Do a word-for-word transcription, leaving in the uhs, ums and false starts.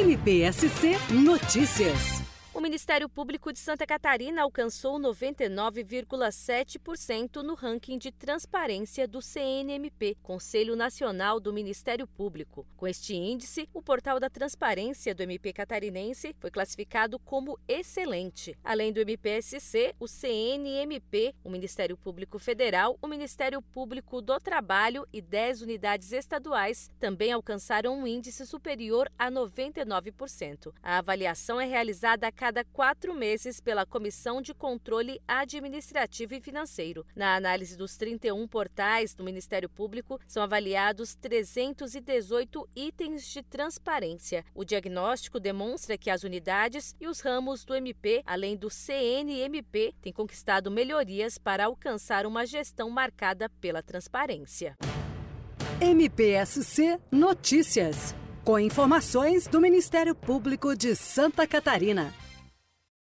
M P S C Notícias. O Ministério Público de Santa Catarina alcançou noventa e nove vírgula sete por cento no ranking de transparência do C N M P, Conselho Nacional do Ministério Público. Com este índice, o portal da transparência do M P catarinense foi classificado como excelente. Além do M P S C, o C N M P, o Ministério Público Federal, o Ministério Público do Trabalho e dez unidades estaduais também alcançaram um índice superior a noventa e nove por cento. A avaliação é realizada a cada cada quatro meses pela Comissão de Controle Administrativo e Financeiro. Na análise dos trinta e um portais do Ministério Público, são avaliados trezentos e dezoito itens de transparência. O diagnóstico demonstra que as unidades e os ramos do M P, além do C N M P, têm conquistado melhorias para alcançar uma gestão marcada pela transparência. M P S C Notícias, com informações do Ministério Público de Santa Catarina.